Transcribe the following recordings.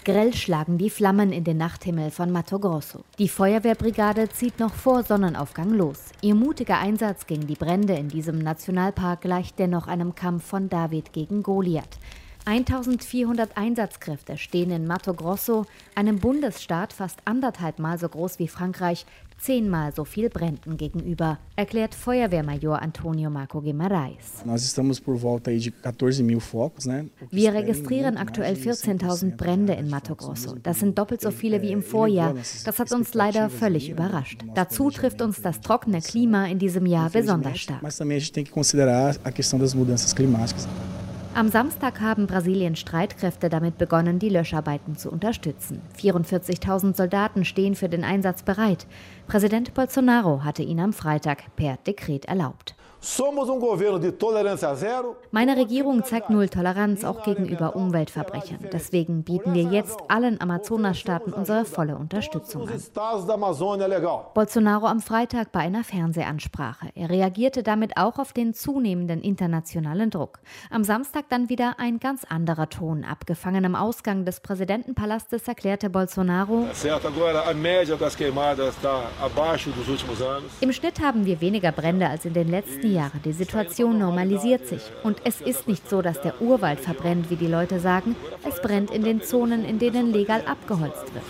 Grell schlagen die Flammen in den Nachthimmel von Mato Grosso. Die Feuerwehrbrigade zieht noch vor Sonnenaufgang los. Ihr mutiger Einsatz gegen die Brände in diesem Nationalpark gleicht dennoch einem Kampf von David gegen Goliath. 1400 Einsatzkräfte stehen in Mato Grosso, einem Bundesstaat fast 1,5 Mal so groß wie Frankreich, 10-mal so viel Bränden gegenüber, erklärt Feuerwehrmajor Antonio Marco Guimarães. Wir registrieren aktuell 14.000 Brände in Mato Grosso. Das sind doppelt so viele wie im Vorjahr. Das hat uns leider völlig überrascht. Dazu trifft uns das trockene Klima in diesem Jahr besonders stark. Am Samstag haben Brasiliens Streitkräfte damit begonnen, die Löscharbeiten zu unterstützen. 44.000 Soldaten stehen für den Einsatz bereit. Präsident Bolsonaro hatte ihn am Freitag per Dekret erlaubt. Meine Regierung zeigt Null Toleranz auch gegenüber Umweltverbrechern. Deswegen bieten wir jetzt allen Amazonasstaaten unsere volle Unterstützung an. Bolsonaro am Freitag bei einer Fernsehansprache. Er reagierte damit auch auf den zunehmenden internationalen Druck. Am Samstag dann wieder ein ganz anderer Ton. Abgefangen am Ausgang des Präsidentenpalastes erklärte Bolsonaro: Im Schnitt haben wir weniger Brände als in den letzten Jahren. Die Situation normalisiert sich. Und es ist nicht so, dass der Urwald verbrennt, wie die Leute sagen. Es brennt in den Zonen, in denen legal abgeholzt wird.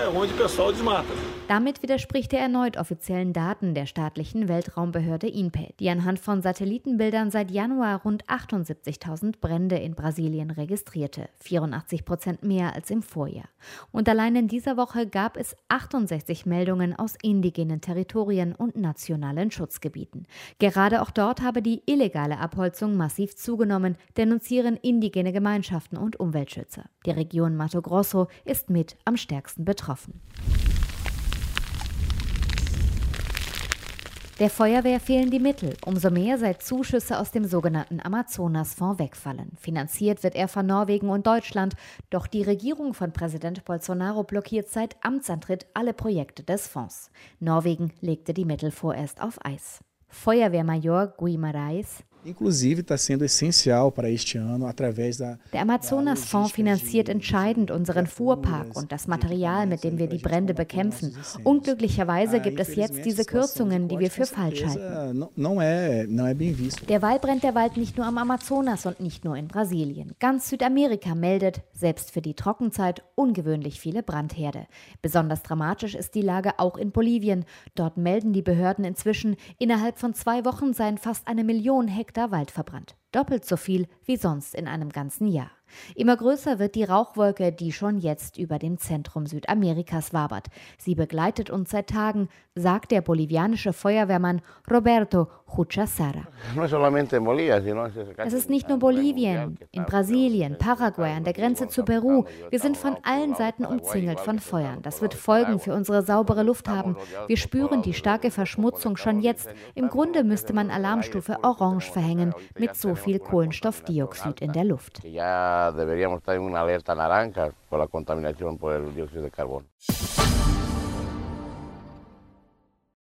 Damit widerspricht er erneut offiziellen Daten der staatlichen Weltraumbehörde INPE, die anhand von Satellitenbildern seit Januar rund 78.000 Brände in Brasilien registrierte, 84% mehr als im Vorjahr. Und allein in dieser Woche gab es 68 Meldungen aus indigenen Territorien und nationalen Schutzgebieten. Gerade auch dort habe die illegale Abholzung massiv zugenommen, denunzieren indigene Gemeinschaften und Umweltschützer. Die Region Mato Grosso ist mit am stärksten betroffen. Der Feuerwehr fehlen die Mittel, umso mehr seit Zuschüsse aus dem sogenannten Amazonasfonds wegfallen. Finanziert wird er von Norwegen und Deutschland, doch die Regierung von Präsident Bolsonaro blockiert seit Amtsantritt alle Projekte des Fonds. Norwegen legte die Mittel vorerst auf Eis. Feuerwehrmajor Guimarães: Der Amazonasfonds finanziert entscheidend unseren Fuhrpark und das Material, mit dem wir die Brände bekämpfen. Unglücklicherweise gibt es jetzt diese Kürzungen, die wir für falsch halten. Derweil brennt der Wald nicht nur am Amazonas und nicht nur in Brasilien. Ganz Südamerika meldet, selbst für die Trockenzeit, ungewöhnlich viele Brandherde. Besonders dramatisch ist die Lage auch in Bolivien. Dort melden die Behörden inzwischen, innerhalb von 2 Wochen seien fast 1 Million Hektar Wald verbrannt. Doppelt so viel wie sonst in einem ganzen Jahr. Immer größer wird die Rauchwolke, die schon jetzt über dem Zentrum Südamerikas wabert. Sie begleitet uns seit Tagen, sagt der bolivianische Feuerwehrmann Roberto Huchasara. Es ist nicht nur Bolivien, in Brasilien, Paraguay, an der Grenze zu Peru. Wir sind von allen Seiten umzingelt von Feuern. Das wird Folgen für unsere saubere Luft haben. Wir spüren die starke Verschmutzung schon jetzt. Im Grunde müsste man Alarmstufe Orange verhängen, mit so viel Kohlenstoffdioxid in der Luft. Deberíamos estar en una alerta naranja por la contaminación por el dióxido de carbono.